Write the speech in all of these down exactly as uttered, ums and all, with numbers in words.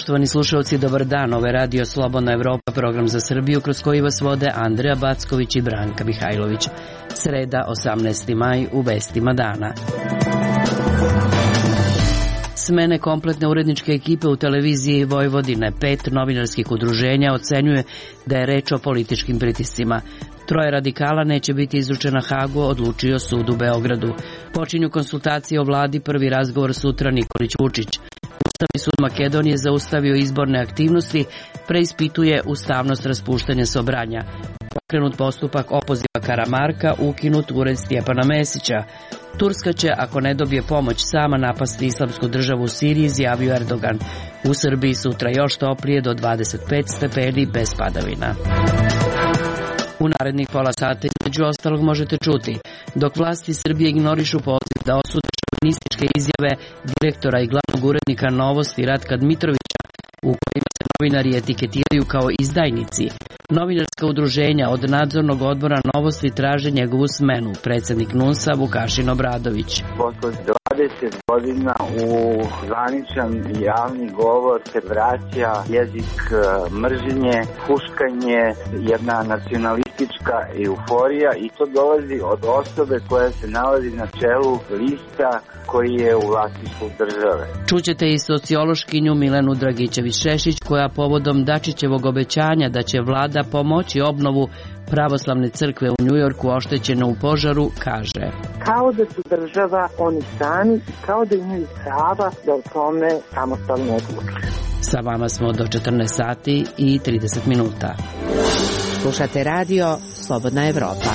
Poštovani slušalci, dobar dan. Ovo je Radio Slobodna Evropa, program za Srbiju kroz koji vas vode Andreja Backović i Branka Mihajlović. Sreda, osamnaesti maj, u vestima dana. Smene kompletne uredničke ekipe u televiziji Vojvodine. Pet novinarskih udruženja ocenjuje da je reč o političkim pritiscima. Troje radikala neće biti izručena Hagu, odlučio sud u Beogradu. Počinju konsultacije o vladi, prvi razgovor sutra Nikolić Vučić. Ustavni sud Makedonije zaustavio izborne aktivnosti, preispituje ustavnost raspuštanja Sobranja. Pokrenut postupak opoziva Karamarka, ukinut ured Stjepana Mesića. Turska će, ako ne dobije pomoć, sama napasti islamsku državu u Siriji, izjavio Erdogan. U Srbiji sutra još toplije do dvadeset pet stepeni bez padavina. U narednih pola sata između ostalog možete čuti: dok vlasti Srbije ignorišu poziv da osude šovinističke izjave direktora i glavnog urednika Novosti Ratka Dmitrovića, u kojima se novinari etiketiraju kao izdajnici, novinarska udruženja od nadzornog odbora Novosti traže njegovu smenu, predsjednik NUNS-a Vukašin Obradović. Posle dvadeset godina u zvaničan javni govor se vraća jezik mržnje, huškanje, jedna nacionalistička euforija, i to dolazi od osobe koja se nalazi na čelu lista koji je u vlasništvu države. Čućete i sociološkinju Milenu Dragićević-Šešić, koja povodom Dačićevog obećanja da će vlada pomoći obnovu pravoslavne crkve u Njujorku oštećene u požaru, kaže: kao da su država oni sami, kao da imaju prava da o tome samostalno odlučuju. Sa vama smo do četrnaest sati i trideset minuta. Slušate radio Slobodna Evropa.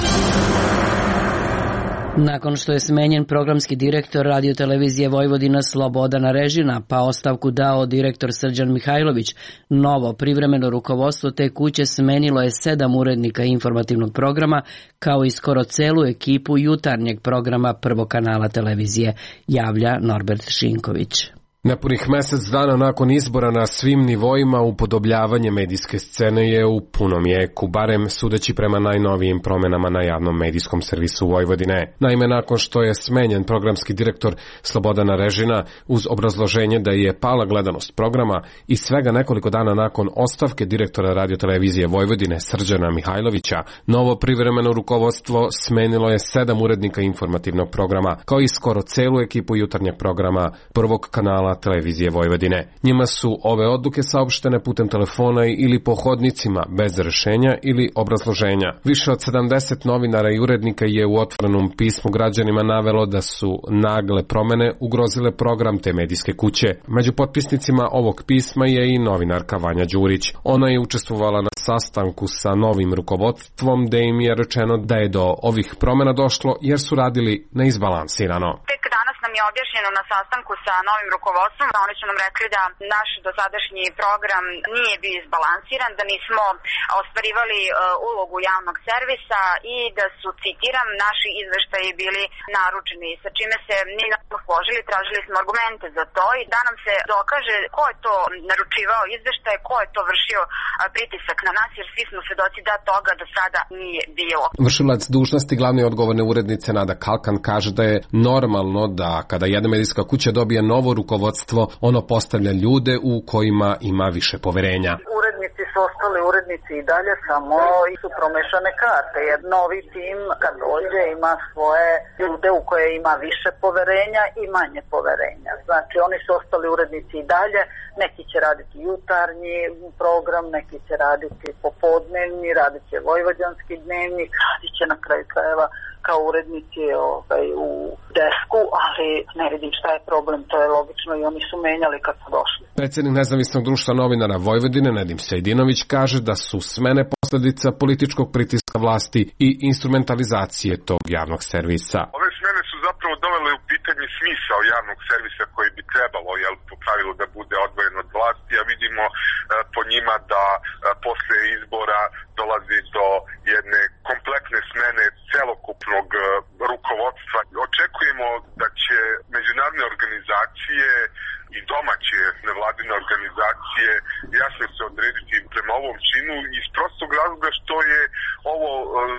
Nakon što je smenjen programski direktor radiotelevizije Vojvodina Slobodan Arežina, pa ostavku dao direktor Srđan Mihajlović, novo privremeno rukovodstvo te kuće smenilo je sedam urednika informativnog programa, kao i skoro celu ekipu jutarnjeg programa Prvog kanala televizije, javlja Norbert Šinković. Nepunih mesec dana nakon izbora na svim nivoima upodobljavanje medijske scene je u punom jeku, barem sudeći prema najnovijim promenama na javnom medijskom servisu Vojvodine. Naime, nakon što je smenjen programski direktor Slobodan Arežina uz obrazloženje da je pala gledanost programa i svega nekoliko dana nakon ostavke direktora radiotelevizije Vojvodine Srđana Mihajlovića, novo privremeno rukovodstvo smenilo je sedam urednika informativnog programa, kao i skoro celu ekipu jutarnjeg programa Prvog kanala televizije Vojvodine. Njima su ove odluke saopštene putem telefona ili po hodnicima, bez rešenja ili obrazloženja. Više od sedamdeset novinara i urednika je u otvorenom pismu građanima navelo da su nagle promene ugrozile program te medijske kuće. Među potpisnicima ovog pisma je i novinarka Vanja Đurić. Ona je učestvovala na sastanku sa novim rukovodstvom, da im je rečeno da je do ovih promena došlo jer su radili neizbalansirano. Nam je objašnjeno na sastanku sa novim rukovodstvom, oni su nam rekli da naš dosadašnji program nije bio izbalansiran, da nismo ostvarivali uh, ulogu javnog servisa i da su, citiram, naši izveštaji bili naručeni, sa čime se nismo složili, tražili smo argumente za to i da nam se dokaže ko je to naručivao izveštaje, ko je to vršio uh, pritisak na nas, jer svi smo svedoci da toga do sada nije bilo. Vršilac dužnosti glavne odgovorne urednice Nada Kalkan kaže da je normalno da kada jedna medijska kuća dobije novo rukovodstvo, ono postavlja ljude u kojima ima više poverenja. Urednici su ostali urednici i dalje, samo su promešane karte. Jer novi tim kad dođe ima svoje ljude u koje ima više poverenja i manje poverenja. Znači oni su ostali urednici i dalje, neki će raditi jutarnji program, neki će raditi popodnevni, radit će vojvođanski dnevnik, radit će na kraju krajeva kao urednici ovaj, u desku, ali ne vidim šta je problem, to je logično i oni su menjali kad su došli. Predsjednik Nezavisnog društva novinara Vojvodine Nedim Sejdinović kaže da su smene posljedica političkog pritiska vlasti i instrumentalizacije tog javnog servisa. Ove smene su zapravo dovele u pitanje smisao javnog servisa koji bi trebalo, jel, po pravilu da bude odvojen od vlasti, a vidimo e, po njima da e, posle izbora dolazi do jedne kompletne smene celokupnog e, rukovodstva. Očekujemo da će međunarodne organizacije i domaće nevladine organizacije jasno se odrediti prema ovom činu iz prostog razloga što je ovo e, pitanje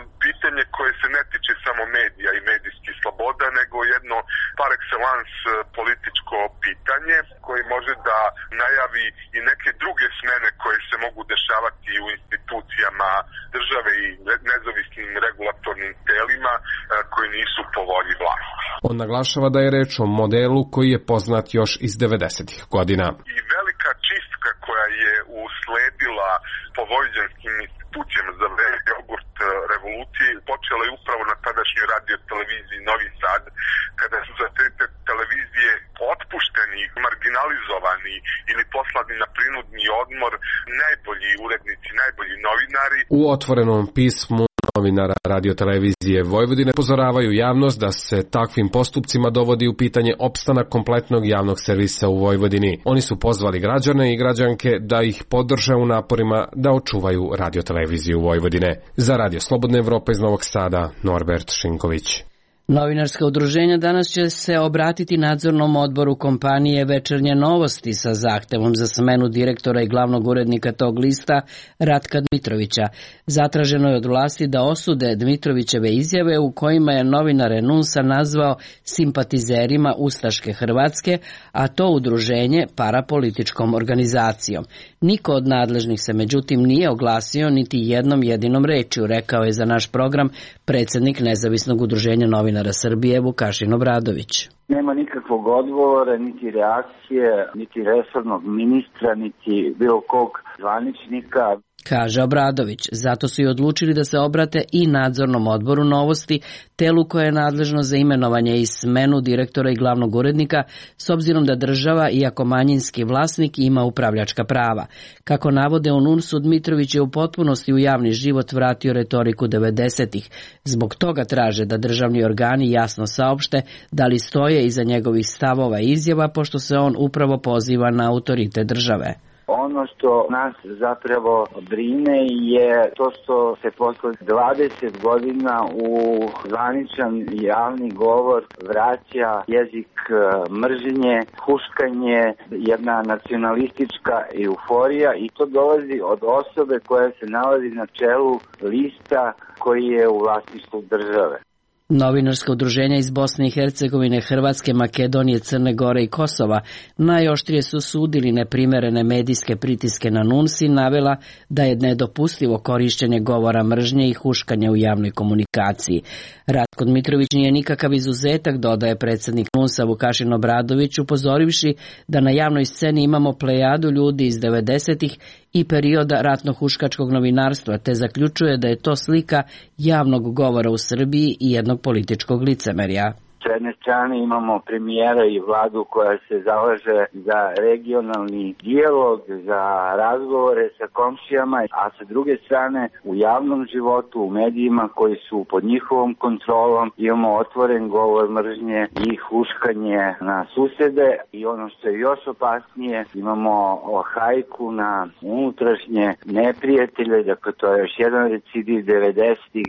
pitanje koje se ne tiče samo medija i medijskih sloboda, nego jedno par excellence političko pitanje koje može da najavi i neke druge smene koje se mogu dešavati u institucijama države i nezavisnim regulatornim telima koji nisu po volji vlasti. On naglašava da je reč o modelu koji je poznat još iz devedesetih godina. I velika čistka koja je usledila po vojvođanskim institucijama za vreme jogurt revolucije počela je upravo na tadašnjoj radio televiziji Novi Sad, kada su za te, te televizije otpušteni, marginalizovani ili poslani na prinudni odmor najbolji urednici, najbolji novinari. U otvorenom pismu novinara radiotelevizije Vojvodine upozoravaju javnost da se takvim postupcima dovodi u pitanje opstanak kompletnog javnog servisa u Vojvodini. Oni su pozvali građane i građanke da ih podrže u naporima da očuvaju radioteleviziju Vojvodine. Za Radio Slobodna Evropa iz Novog Sada, Norbert Šinković. Novinarska udruženja danas će se obratiti nadzornom odboru kompanije Večernje novosti sa zahtevom za smenu direktora i glavnog urednika tog lista Ratka Dmitrovića. Zatraženo je od vlasti da osude Dmitrovićeve izjave u kojima je novinar Enunsa nazvao simpatizerima Ustaške Hrvatske, a to udruženje parapolitičkom organizacijom. Niko od nadležnih se međutim nije oglasio niti jednom jedinom rečju, rekao je za naš program predsjednik Nezavisnog udruženja novinara Srbije Vukašin Obradović. Nema nikakvog odgovora, niti reakcije, niti resornog ministra, niti bilo kog zvaničnika, kaže Obradović. Zato su i odlučili da se obrate i nadzornom odboru Novosti, telu koje je nadležno za imenovanje i smenu direktora i glavnog urednika, s obzirom da država, iako manjinski vlasnik, ima upravljačka prava. Kako navode u Nunsu, Dmitrović je u potpunosti u javni život vratio retoriku devedesetih. Zbog toga traže da državni organi jasno saopšte da li stoje iza njegovih stavova i izjava, pošto se on upravo poziva na autoritet države. Ono što nas zapravo brine je to što se posle dvadeset godina u zvaničan javni govor vraća jezik mržnje, huškanje, jedna nacionalistička euforija, i to dolazi od osobe koja se nalazi na čelu lista koji je u vlasništvu države. Novinarska udruženja iz Bosne i Hercegovine, Hrvatske, Makedonije, Crne Gore i Kosova najoštrije su sudili neprimerene medijske pritiske na Nunsi, navela da je nedopustivo korišćenje govora mržnje i huškanja u javnoj komunikaciji. Ratko Dmitrović nije nikakav izuzetak, dodaje predsjednik Nunsa Vukašin Obradović, upozorivši da na javnoj sceni imamo plejadu ljudi iz devedesetih i perioda ratno-huškačkog novinarstva, te zaključuje da je to slika javnog govora u Srbiji i jednog političkog licemerja. S jedne strane imamo premijera i vladu koja se zalaže za regionalni dijalog, za razgovore sa komšijama, a sa druge strane u javnom životu, u medijima koji su pod njihovom kontrolom, imamo otvoren govor mržnje i huškanje na susede, i ono što je još opasnije, imamo hajku na unutrašnje neprijatelje, dakle to je još jedan recidiv devedesetih.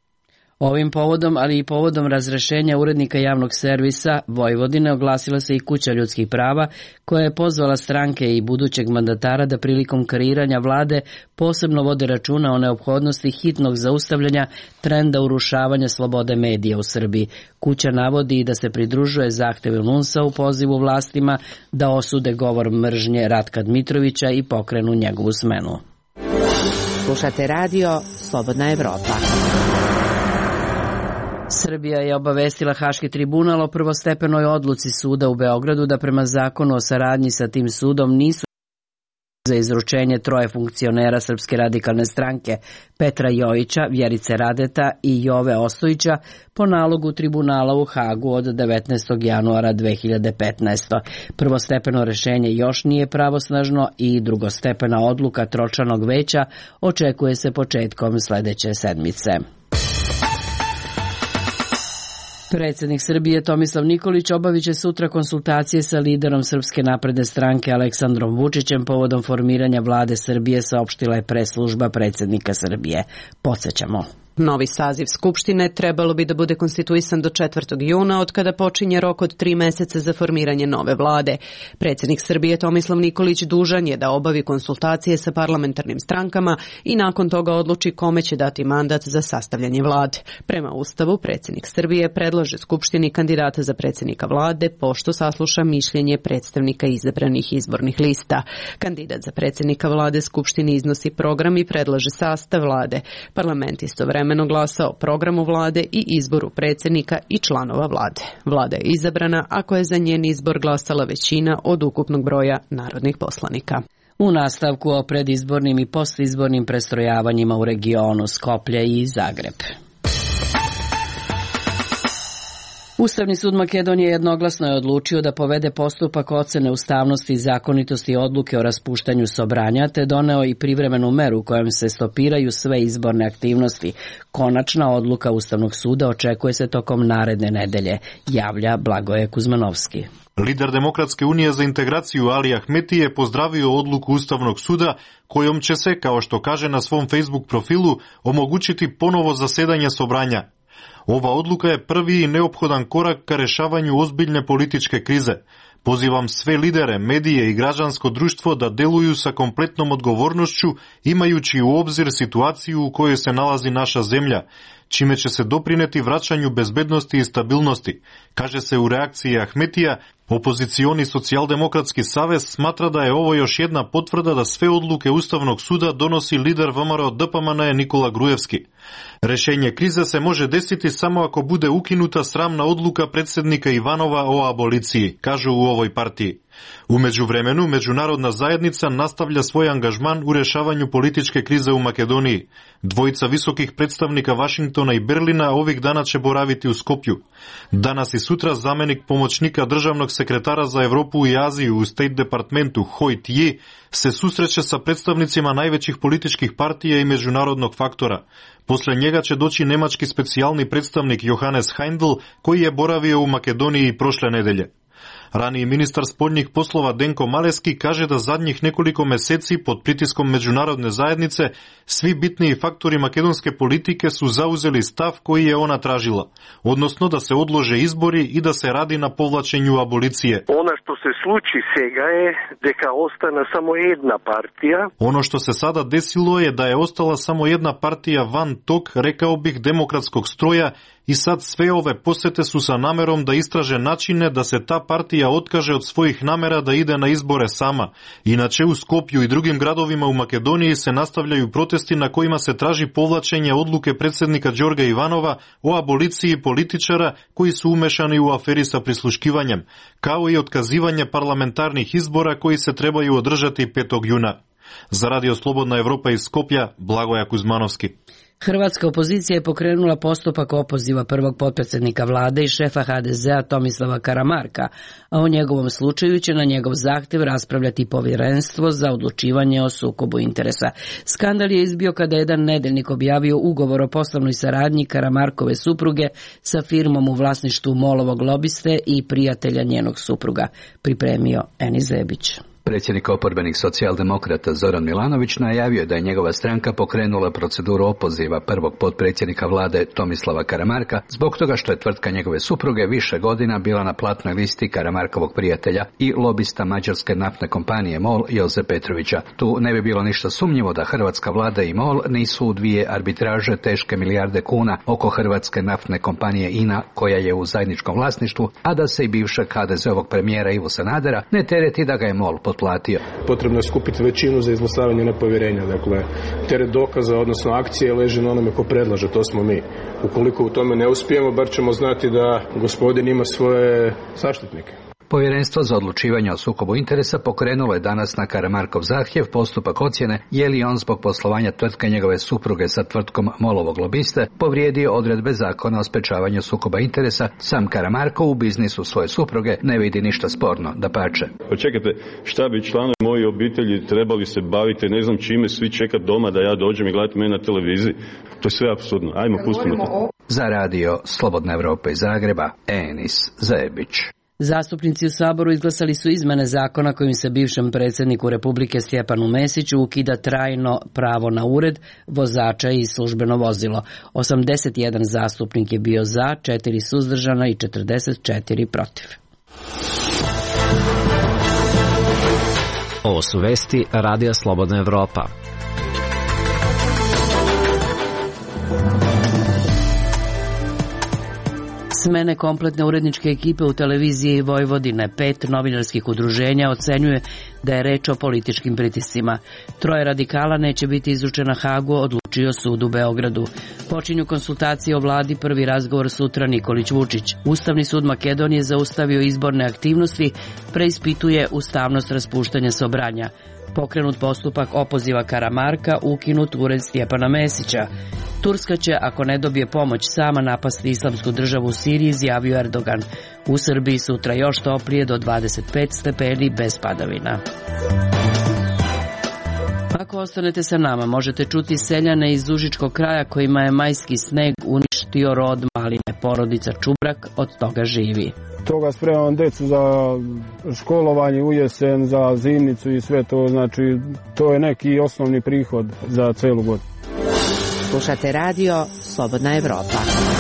Ovim povodom, ali i povodom razrešenja urednika javnog servisa Vojvodine, oglasila se i Kuća ljudskih prava, koja je pozvala stranke i budućeg mandatara da prilikom kreiranja vlade posebno vode računa o neophodnosti hitnog zaustavljanja trenda urušavanja slobode medija u Srbiji. Kuća navodi i da se pridružuje zahtevu Nunsa u pozivu vlastima da osude govor mržnje Ratka Dmitrovića i pokrenu njegovu smenu. Slušate radio Slobodna Evropa. Srbija je obavestila Haški tribunal o prvostepenoj odluci suda u Beogradu da prema zakonu o saradnji sa tim sudom nisu za izručenje troje funkcionera Srpske radikalne stranke, Petra Jojića, Vjerice Radeta i Jove Ostojića, po nalogu tribunala u Hagu od devetnaestog januara dve hiljade petnaeste. Prvostepeno rešenje još nije pravosnažno i drugostepena odluka tročlanog veća očekuje se početkom sledeće sedmice. Predsjednik Srbije Tomislav Nikolić obavit će sutra konsultacije sa liderom Srpske napredne stranke Aleksandrom Vučićem povodom formiranja vlade Srbije, saopštila je pres služba predsjednika Srbije. Podsjećamo. Novi saziv Skupštine trebalo bi da bude konstituisan do četvrtog juna, od kada počinje rok od tri meseca za formiranje nove vlade. Predsjednik Srbije Tomislav Nikolić dužan je da obavi konsultacije sa parlamentarnim strankama i nakon toga odluči kome će dati mandat za sastavljanje vlade. Prema Ustavu, predsjednik Srbije predlaže Skupštini kandidata za predsjednika vlade pošto sasluša mišljenje predstavnika izabranih izbornih lista. Kandidat za predsjednika vlade Skupštini iznosi program i predlaže sastav vlade. Parlament istovremeno glasa o programu vlade i izboru predsjednika i članova vlade. Vlada je izabrana ako je za njen izbor glasala većina od ukupnog broja narodnih poslanika. U nastavku o predizbornim i postizbornim prestrojavanjima u regionu Skoplje i Zagreb. Ustavni sud Makedonije jednoglasno je odlučio da povede postupak ocene ustavnosti i zakonitosti odluke o raspuštanju Sobranja, te doneo i privremenu meru kojom se stopiraju sve izborne aktivnosti. Konačna odluka Ustavnog suda očekuje se tokom naredne nedelje, javlja Blagoje Kuzmanovski. Lider Demokratske unije za integraciju Ali Ahmeti je pozdravio odluku Ustavnog suda kojom će se, kao što kaže na svom Facebook profilu, omogućiti ponovo zasedanje Sobranja. Ova odluka je prvi i neophodan korak ka rešavanju ozbiljne političke krize. Pozivam sve lidere, medije i građansko društvo da deluju sa kompletnom odgovornošću, imajući u obzir situaciju u kojoj se nalazi naša zemlja, čime će se doprineti vraćanju bezbednosti i stabilnosti. Kaže se u reakciji Ahmetija, opozicioni Socijaldemokratski savez smatra da je ovo još jedna potvrda da sve odluke Ustavnog suda donosi lider V M R O D P M N Nikola Grujevski. Rešenje krize se može desiti samo ako bude ukinuta sramna odluka predsjednika Ivanova o aboliciji, kažu u ovoj partiji. U međuvremenu, međunarodna zajednica nastavlja svoj angažman u rešavanju političke krize u Makedoniji. Dvojica visokih predstavnika Vašingtona i Berlina ovih dana će boraviti u Skopju. Danas i sutra zamenik pomoćnika državnog sekretara za Evropu i Aziju u State Departmentu Hoj Tije se susreće sa predstavnicima najvećih političkih partija i međunarodnog faktora. Posle njega će doći nemački specijalni predstavnik Johannes Heindl, koji je boravio u Makedoniji prošle nedelje. Raniji ministar spoljnih poslova Denko Maleski kaže da zadnjih nekoliko meseci pod pritiskom međunarodne zajednice svi bitniji faktori makedonske politike su zauzeli stav koji je ona tražila, odnosno da se odlože izbori i da se radi na povlačenju abolicije. Ono što se sluči sega je deka ostana samo jedna partija. Ono što se sada desilo je da je ostala samo jedna partija van tog, rekao bih, demokratskog stroja. I sad sve ove posete su sa namerom da istraže načine da se ta partija otkaže od svojih namera da ide na izbore sama. Inače u Skopju i drugim gradovima u Makedoniji se nastavljaju protesti na kojima se traži povlačenje odluke predsjednika Đorga Ivanova o aboliciji političara koji su umešani u aferi sa prisluškivanjem, kao i otkazivanje parlamentarnih izbora koji se trebaju održati petog juna. Za Radio Slobodna Evropa iz Skoplja, Blagoja Kuzmanovski. Hrvatska opozicija je pokrenula postupak opoziva prvog potpredsjednika vlade i šefa H D Z-a Tomislava Karamarka, a o njegovom slučaju će na njegov zahtjev raspravljati povjerenstvo za odlučivanje o sukobu interesa. Skandal je izbio kada je jedan nedeljnik objavio ugovor o poslovnoj saradnji Karamarkove supruge sa firmom u vlasništvu Molovog lobiste i prijatelja njenog supruga, pripremio Eni Zebić. Predsjednik oporbenih socijaldemokrata Zoran Milanović najavio je da je njegova stranka pokrenula proceduru opoziva prvog potpredsjednika vlade Tomislava Karamarka zbog toga što je tvrtka njegove supruge više godina bila na platnoj listi Karamarkovog prijatelja i lobista mađarske naftne kompanije MOL Joze Petrovića. Tu ne bi bilo ništa sumnjivo da hrvatska vlada i MOL nisu u dvije arbitraže teške milijarde kuna oko hrvatske naftne kompanije I N A koja je u zajedničkom vlasništvu, a da se i bivšeg H D Z-ovog premijera Ivu Sanadera ne tereti da ga je MOL platio. Potrebno je skupiti većinu za izglasavanje nepovjerenja. Dakle, teret dokaza, odnosno akcije, leži na onome ko predlaže, to smo mi. Ukoliko u tome ne uspijemo, bar ćemo znati da gospodin ima svoje zaštitnike. Povjerenstvo za odlučivanje o sukobu interesa pokrenulo je danas na Karamarkov zahtjev postupak ocjene je li on zbog poslovanja tvrtke njegove supruge sa tvrtkom Molovog lobiste povrijedio odredbe zakona o sprečavanju sukoba interesa. Sam Karamarko u biznisu svoje supruge ne vidi ništa sporno, dapače. Pa čekajte, šta bi članovi moje obitelji trebali se baviti, ne znam čime, svi čekat doma da ja dođem i gledati mene na televiziji? To je sve apsurdno. Ajmo, pustimo to. Za Radio Slobodna Evropa iz Zagreba, Enis Zebić. Zastupnici u Saboru izglasali su izmene zakona kojim se bivšem predsjedniku Republike Stjepanu Mesiću ukida trajno pravo na ured, vozača i službeno vozilo. osamdeset jedan zastupnik je bio za, četiri suzdržana i četrdeset četiri protiv. Ovo su vesti Radija Slobodna Evropa. Smene kompletne uredničke ekipe u televiziji Vojvodine. Pet novinarskih udruženja ocenjuje da je reč o političkim pritiscima. Troje radikala neće biti izručena Hagu, odlučio sud u Beogradu. Počinju konsultacije o vladi, prvi razgovor sutra Nikolić Vučić. Ustavni sud Makedonije zaustavio izborne aktivnosti, preispituje ustavnost raspuštanja Sobranja. Pokrenut postupak opoziva Karamarka, ukinut ured Stjepana Mesića. Turska će, ako ne dobije pomoć, sama napasti islamsku državu u Siriji, izjavio Erdogan. U Srbiji sutra još toplije do dvadeset pet stepeni bez padavina. Ako ostanete sa nama, možete čuti seljane iz Užičkog kraja kojima je majski sneg uništio rod maline. Porodica Čubrak od toga živi. Toga spremam decu za školovanje u jesen, za zimnicu i sve to, znači to je neki osnovni prihod za celu godinu. Slušate radio Slobodna Evropa.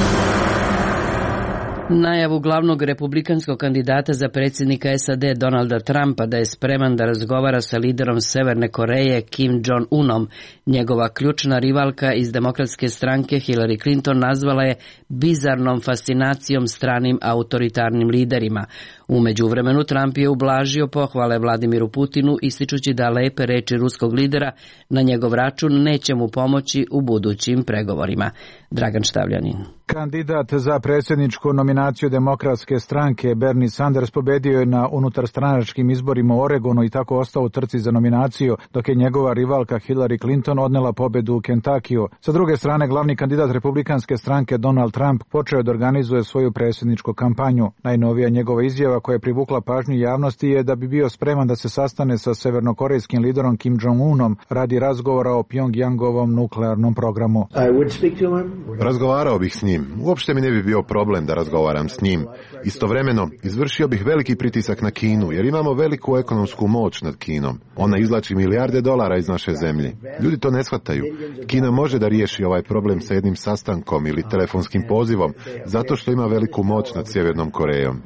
Najavu glavnog republikanskog kandidata za predsjednika S A D Donalda Trumpa da je spreman da razgovara sa liderom Severne Koreje Kim Jong-unom, njegova ključna rivalka iz demokratske stranke Hillary Clinton nazvala je bizarnom fascinacijom stranim autoritarnim liderima. U međuvremenu Trump je ublažio pohvale Vladimiru Putinu, ističući da lepe reči ruskog lidera na njegov račun neće mu pomoći u budućim pregovorima. Dragan Štavljanin. Kandidat za predsjedničku nominaciju demokratske stranke Bernie Sanders pobedio je na unutarstranačkim izborima u Oregonu i tako ostao u trci za nominaciju, dok je njegova rivalka Hillary Clinton odnela pobedu u Kentakiju. Sa druge strane, glavni kandidat republikanske stranke Donald Trump počeo da organizuje svoju predsjedničku kampanju. Najnovija njegova izjava koja je privukla pažnju javnosti je da bi bio spreman da se sastane sa severnokorejskim liderom Kim Jong-unom radi razgovora o Pjongjangovom nuklearnom programu. Razgovarao bih s njim. Uopšte mi ne bi bio problem da razgovaram s njim. Istovremeno, izvršio bih veliki pritisak na Kinu, jer imamo veliku ekonomsku moć nad Kinom. Ona izvlači milijarde dolara iz naše zemlje. Ljudi to ne shvataju. Kina može da riješi ovaj problem sa jednim sastankom ili telefonskim pozivom, zato što ima veliku moć nad Sjevernom Korejom.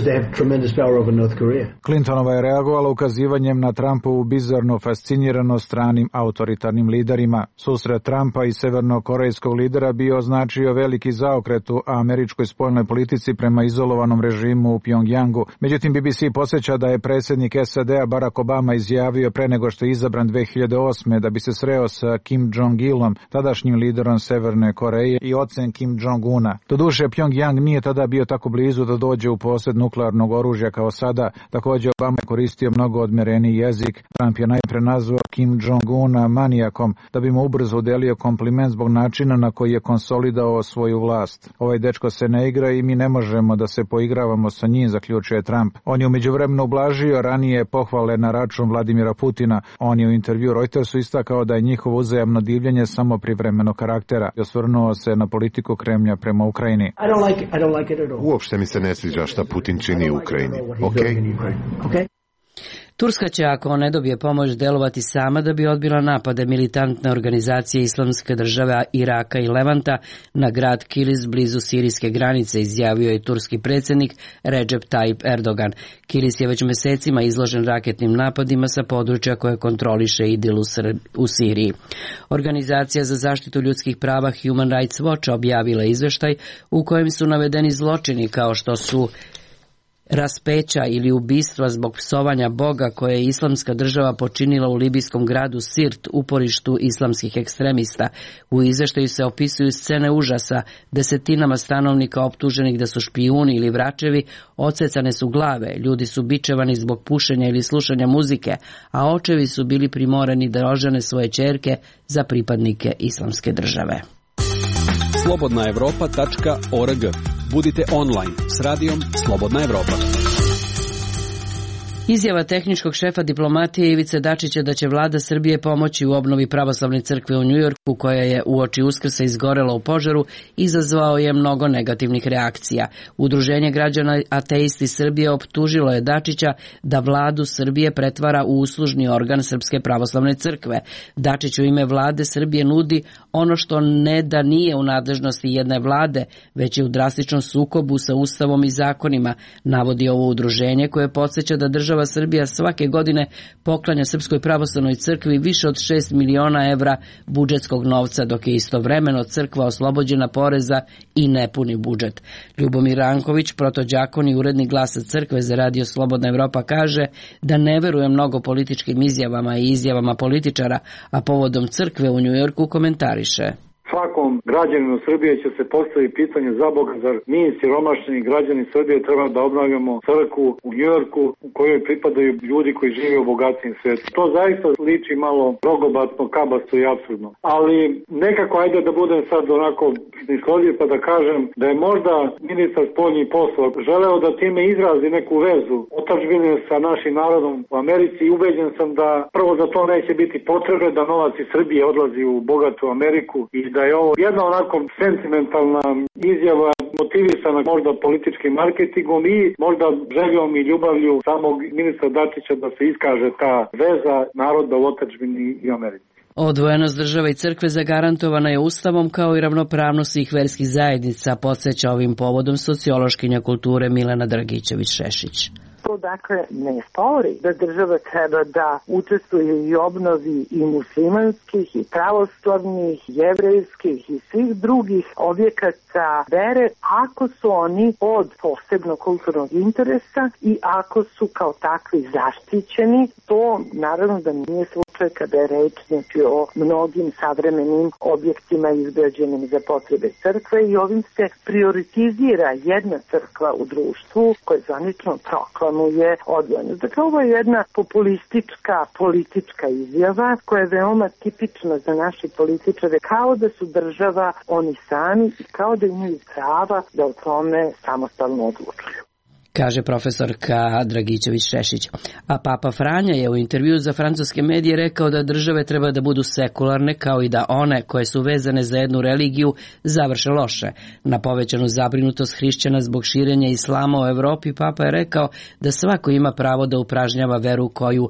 Clintonova je reagovala ukazivanjem na Trumpovu bizarno fasciniranost stranim autoritarnim liderima. Susret Trumpa i severnokorejskog lidera bio označio veliki zaokret u američkoj spoljnoj politici prema izolovanom režimu u Pjongjangu. Međutim, B B C podsjeća da je predsjednik S A D-a Barack Obama izjavio pre nego što je izabran dve hiljade osme da bi se sreo sa Kim Jong-ilom, tadašnjim liderom Severne Koreje i ocem Kim Jong-una. Doduše, Pjongjang nije tada bio tako blizu da dođe u posjed nuklearnog oružja kao sada. Također, Obama je koristio mnogo odmereniji jezik. Trump je najpre nazvao Kim Jong-una manijakom da bi mu ubrzo udelio kompliment zbog načina na koji je konsolidao svoju vlast. Ovaj dečko se ne igra i mi ne možemo da se poigravamo sa njim, zaključuje Trump. On je u međuvremenu ublažio ranije pohvale na račun Vladimira Putina. On je u intervju Reutersu istakao da je njihovo uzajamno divljenje samo privremenog karaktera i osvrnuo se na politiku Kremlja prema Ukrajini. Uopšte mi se ne sviđa šta Putin čini u Ukrajini. Okay? Turska će, ako ne dobije pomoć, delovati sama da bi odbila napade militantne organizacije Islamske države Iraka i Levanta na grad Kilis blizu sirijske granice, izjavio je turski predsjednik Recep Tayyip Erdogan. Kilis je već mesecima izložen raketnim napadima sa područja koje kontroliše IDIL u Siriji. Organizacija za zaštitu ljudskih prava Human Rights Watch objavila izveštaj u kojem su navedeni zločini kao što su raspeća ili ubistva zbog psovanja Boga koje je Islamska država počinila u libijskom gradu Sirt, uporištu islamskih ekstremista. U izveštaju se opisuju scene užasa, desetinama stanovnika optuženih da su špijuni ili vračevi, odsecane su glave, ljudi su bičevani zbog pušenja ili slušanja muzike, a očevi su bili primorani da ožene svoje ćerke za pripadnike Islamske države. slobodna evropa tačka org. Budite online s radijom Slobodna Evropa. Izjava tehničkog šefa diplomatije Ivice Dačića da će vlada Srbije pomoći u obnovi pravoslavne crkve u Njujorku, koja je uoči Uskrsa izgorela u požaru, izazvao je mnogo negativnih reakcija. Udruženje građana Ateisti Srbije optužilo je Dačića da vladu Srbije pretvara u uslužni organ Srpske pravoslavne crkve. Dačić u ime vlade Srbije nudi ono što ne da nije u nadležnosti jedne vlade, već je u drastičnom sukobu sa Ustavom i zakonima, navodi ovo udruženje koje podsjeća da država Srbija svake godine poklanja Srpskoj pravoslavnoj crkvi više od šest miliona evra budžetskog novca, dok je istovremeno crkva oslobođena poreza i nepuni budžet. Ljubomir Ranković, protođakon i urednik Glasa crkve za Radio Slobodna Evropa, kaže da ne veruje mnogo političkim izjavama i izjavama političara, a povodom crkve u Njujorku komentariše. Svakom građaninu Srbije će se postaviti pitanje, za Boga, zar mi siromašni građani Srbije treba da obnavljamo crkvu u Njujorku u kojoj pripadaju ljudi koji žive u bogatim svetu. To zaista liči malo rogobatno, kabasto i apsurdno. Ali nekako ajde da budem sad onako snishodljiv pa da kažem da je možda ministar spoljnih poslova želeo da time izrazi neku vezu otadžbine sa našim narodom u Americi i ubeđen sam da prvo za to neće biti potrebe da novac iz Srbije odlazi u bogatu Ameriku i da je ovo jedna onako sentimentalna izjava motivisana možda političkim marketingom i možda željom i ljubavlju samog ministra Dačića da se iskaže ta veza naroda u otadžbini i Americi. Odvojenost države i crkve zagarantovana je Ustavom kao i ravnopravnost svih verskih zajednica, podsjeća ovim povodom sociološkinja kulture Milena Dragićević-Šešić. To dakle ne spori da država treba da učestvuje i obnovi i muslimanskih i pravoslavnih, jevrejskih i svih drugih objekata vere ako su oni od posebnog kulturnog interesa i ako su kao takvi zaštićeni. To naravno da nije slučaj kada je reč znači, o mnogim savremenim objektima izgrađenim za potrebe crkve i ovim se prioritizira jedna crkva u društvu koja zvanično proklamuje je odvojenost. Dakle, ovo je jedna populistička politička izjava koja je veoma tipična za naše političare, kao da su država oni sami i kao da imaju prava da o tome samostalno odlučuju, kaže profesorka Dragićević-Šešić. A Papa Franja je u intervju za francuske medije rekao da države treba da budu sekularne, kao i da one koje su vezane za jednu religiju završe loše. Na povećanu zabrinutost hrišćana zbog širenja islama u Evropi, Papa je rekao da svako ima pravo da upražnjava veru koju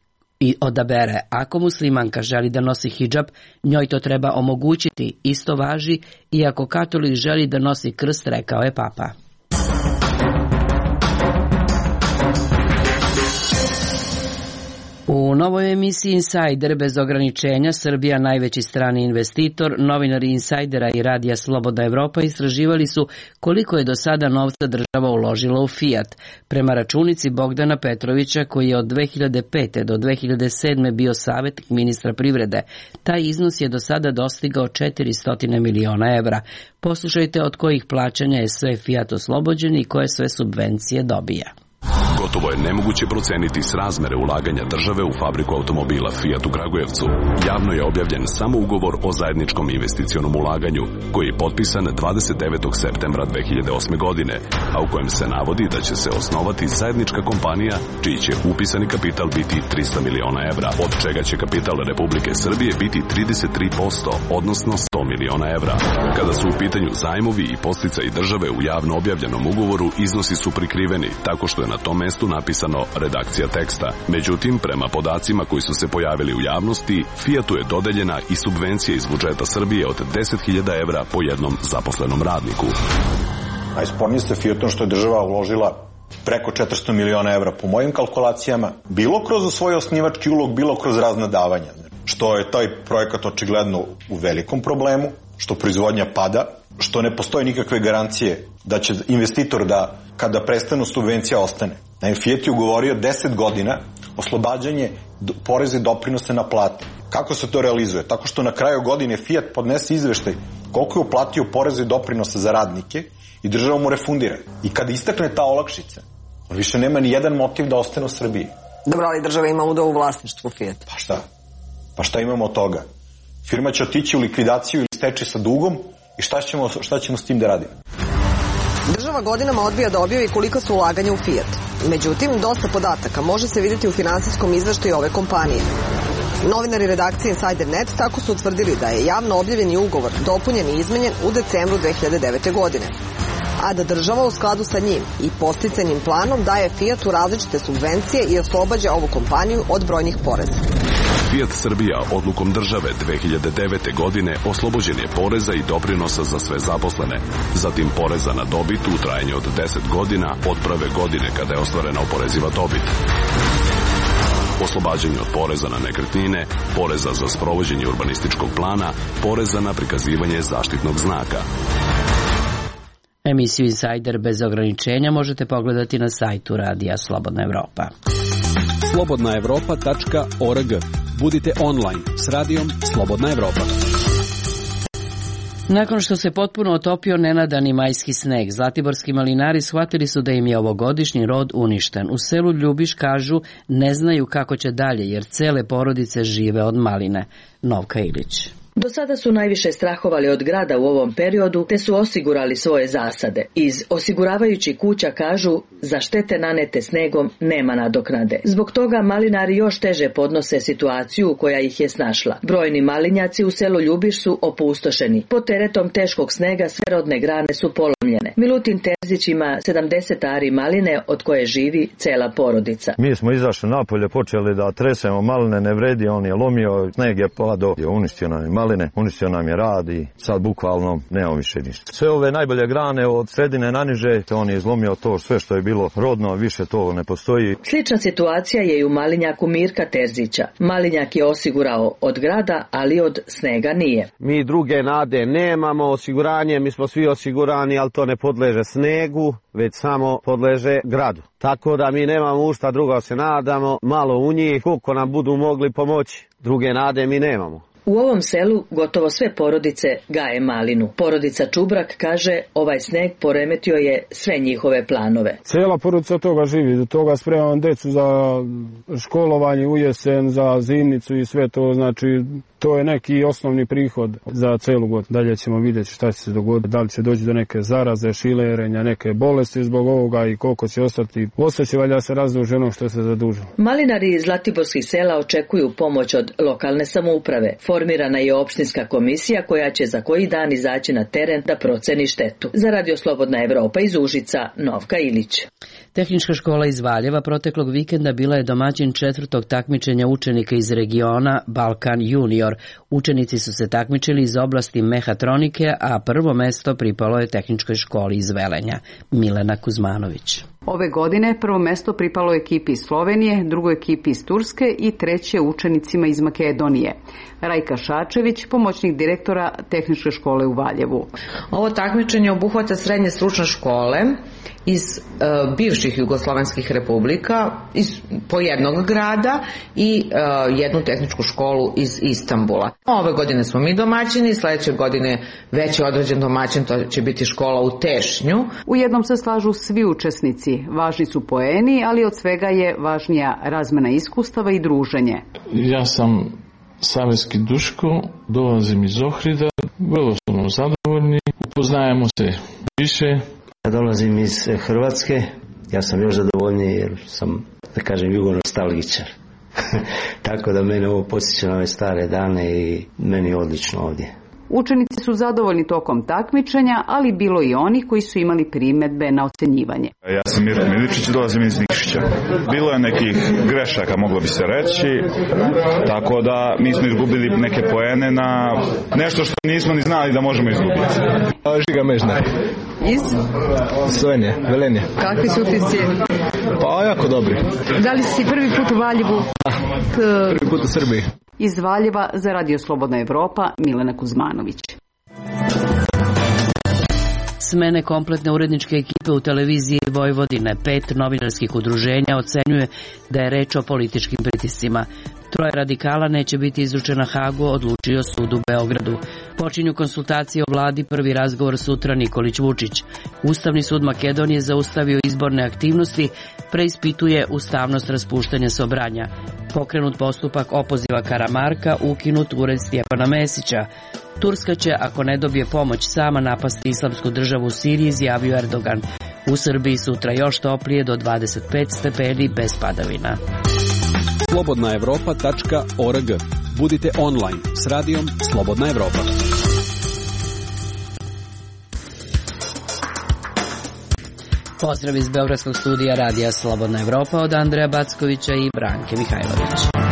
i odabere. Ako muslimanka želi da nosi hidžab, njoj to treba omogućiti. Isto važi i ako katolik želi da nosi krst, rekao je Papa. U novoj emisiji Insider bez ograničenja, Srbija najveći strani investitor, novinari Insajdera i Radija Slobodna Evropa istraživali su koliko je do sada novca država uložila u Fiat. Prema računici Bogdana Petrovića, koji je od dve hiljade pete do dve hiljade sedme bio savjetnik ministra privrede, taj iznos je do sada dostigao četiristo miliona evra. Poslušajte od kojih plaćanja je sve Fiat oslobođen i koje sve subvencije dobija. Gotovo je nemoguće proceniti srazmere ulaganja države u fabriku automobila Fiat u Kragujevcu. Javno je objavljen samo ugovor o zajedničkom investicionom ulaganju, koji je potpisan dvadeset devetog septembra dve hiljade osme godine, a u kojem se navodi da će se osnovati zajednička kompanija čiji će upisani kapital biti trista miliona evra, od čega će kapital Republike Srbije biti trideset tri posto, odnosno sto miliona evra. Kada su u pitanju zajmovi i podsticaji države u javno objavljenom ugovoru, iznosi su prikriveni, tako što je na tom mestu napisano redakcija teksta. Međutim, prema podacima koji su se pojavili u javnosti, Fiatu je dodeljena i subvencija iz budžeta Srbije od deset hiljada evra po jednom zaposlenom radniku. Najspornije ste Fiatom što je država uložila preko četiristo miliona evra po mojim kalkulacijama, bilo kroz svoj osnivački ulog, bilo kroz razna davanja. Što je taj projekat očigledno u velikom problemu, što proizvodnja pada, što ne postoje nikakve garancije da će investitor da kada prestanu subvencija ostane. Naime, Fiat je ugovorio deset godina oslobađanje poreza i doprinose na plate. Kako se to realizuje? Tako što na kraju godine Fiat podnese izveštaj koliko je uplatio poreza i doprinosa za radnike i država mu refundira. I kada istakne ta olakšica, on više nema ni jedan motiv da ostane u Srbiji. Dobro, ali država ima udeo u vlasništvu Fiat. Pa šta? Pa šta imamo od toga? Firma će otići u likvidaciju ili steči sa dugom i šta ćemo, šta ćemo s tim da radimo? Država godinama odbija da objavi koliko su ulaganja u Fiat. Međutim, dosta podataka može se vidjeti u finansijskom izveštaju ove kompanije. Novinari redakcije Insider net tako su utvrdili da je javno objavljeni ugovor dopunjen i izmenjen u decembru dve hiljade devete. godine, a da država u skladu sa njim i posticanim planom daje Fiatu različite subvencije i oslobađa ovu kompaniju od brojnih poreza. Fiat Srbija odlukom države dve hiljade devete. godine oslobođen je poreza i doprinosa za sve zaposlene, zatim poreza na dobit u trajanju od deset godina od prve godine kada je ostvarena oporeziva dobit. Oslobađanje od poreza na nekretnine, poreza za sprovođenje urbanističkog plana, poreza na prikazivanje zaštitnog znaka. Emisiju Insider bez ograničenja možete pogledati na sajtu Radija Slobodna Evropa. slobodna evropa tačka org. Budite online s radijom Slobodna Evropa. Nakon što se potpuno otopio nenadani majski sneg, zlatiborski malinari shvatili su da im je ovogodišnji rod uništen. U selu Ljubiš kažu ne znaju kako će dalje jer cele porodice žive od maline. Novka Ilić. Do sada su najviše strahovali od grada u ovom periodu, te su osigurali svoje zasade. Iz osiguravajućih kuća kažu, za štete nanete snegom nema nadoknade. Zbog toga malinari još teže podnose situaciju koja ih je snašla. Brojni malinjaci u selu Ljubiš su opustošeni. Pod teretom teškog snega sve rodne grane su polomljene. Milutin Terzić ima sedamdeset ari maline od koje živi cela porodica. Mi smo izašli napolje, počeli da tresemo maline, ne vredi, on je lomio, sneg je padao, je uništio nam je maline, uništio nam je rad i sad bukvalno nema više ništa. Sve ove najbolje grane od sredine naniže, on je izlomio to sve što je bilo rodno, više to ne postoji. Slična situacija je i u malinjaku Mirka Terzića. Malinjak je osigurao od grada, ali od snega nije. Mi druge nade nemamo, osiguranje, mi smo svi osigurani, ali to ne podleže snegu, već samo podleže gradu. Tako da mi nemamo u šta drugo se nadamo, malo u njih, koliko nam budu mogli pomoći, druge nade mi nemamo. U ovom selu gotovo sve porodice gaje malinu. Porodica Čubrak kaže ovaj sneg poremetio je sve njihove planove. Cijela porodica toga živi, do toga spremam decu za školovanje u jesen, za zimnicu i sve to, znači to je neki osnovni prihod za celu godinu. Dalje ćemo vidjeti šta će se dogoditi, da li će doći do neke zaraze, šilerenja, neke bolesti zbog ovoga i koliko će ostati. Ostaće valjda se razduži ono što se zadužilo. Malinari iz zlatiborskih sela očekuju pomoć od lokalne samouprave. Formirana je opštinska komisija koja će za koji dan izaći na teren da proceni štetu. Za Radio Slobodna Evropa iz Užica, Novka Ilić. Tehnička škola iz Valjeva proteklog vikenda bila je domaćin četvrtog takmičenja učenika iz regiona Balkan Junior. Učenici su se takmičili iz oblasti mehatronike, a prvo mesto pripalo je tehničkoj školi iz Velenja. Milena Kuzmanović. Ove godine prvo mesto pripalo ekipi iz Slovenije, drugoj ekipi iz Turske i treće učenicima iz Makedonije. Rajka Šačević, pomoćnik direktora Tehničke škole u Valjevu. Ovo takmičenje obuhvata srednje stručne škole iz e, bivših jugoslovenskih republika, iz, po jednog grada i e, jednu tehničku školu iz Istanbula. Ove godine smo mi domaćini, sledeće godine već je određen domaćin, to će biti škola u Tešnju. U jednom se slažu svi učesnici. Važni su poeni, ali od svega je važnija razmena iskustava i druženje. Ja sam Saveski Duško, dolazim iz Ohrida, vrlo smo zadovoljni, upoznajemo se više. Ja dolazim iz Hrvatske, ja sam još zadovoljniji jer sam, da kažem, jugonostalgičar. Tako da mene ovo podsjeća na ove stare dane i meni je odlično ovdje. Učenici su zadovoljni tokom takmičenja, ali bilo i oni koji su imali primjedbe na ocenjivanje. Ja sam Mirko Miličić, dolazim iz Nikšića. Bilo je nekih grešaka, moglo bi se reći, tako da mi smo izgubili neke poene na nešto što nismo ni znali da možemo izgubiti. Žiga Mežnar. Iz? Slovenije, Velenje. Kakvi su utisci? Pa jako dobri. Da li si prvi put u Valjevu? Prvi put u Srbiji. Iz Valjeva za Radio Slobodna Evropa, Milena Kuzmanović. Smene kompletne uredničke ekipe u televiziji Vojvodine. Pet novinarskih udruženja ocenjuje da je reč o političkim pritiscima. Troje radikala neće biti izručena Hagu, odlučio sud u Beogradu. Počinju konsultacije o vladi, prvi razgovor sutra Nikolić Vučić. Ustavni sud Makedonije zaustavio izborne aktivnosti, preispituje ustavnost raspuštanja Sobranja. Pokrenut postupak opoziva Karamarka, ukinut ured Stjepana Mesića. Turska će, ako ne dobije pomoć, sama napasti islamsku državu u Siriji, izjavio Erdogan. U Srbiji sutra još toplije do dvadeset pet stepeni bez padavina. slobodna evropa tačka org. Budite online s radijom Slobodna Evropa. Pozdrav iz Beogradskog studija radija Slobodna Evropa od Andreja Backovića i Branke Mihajlović.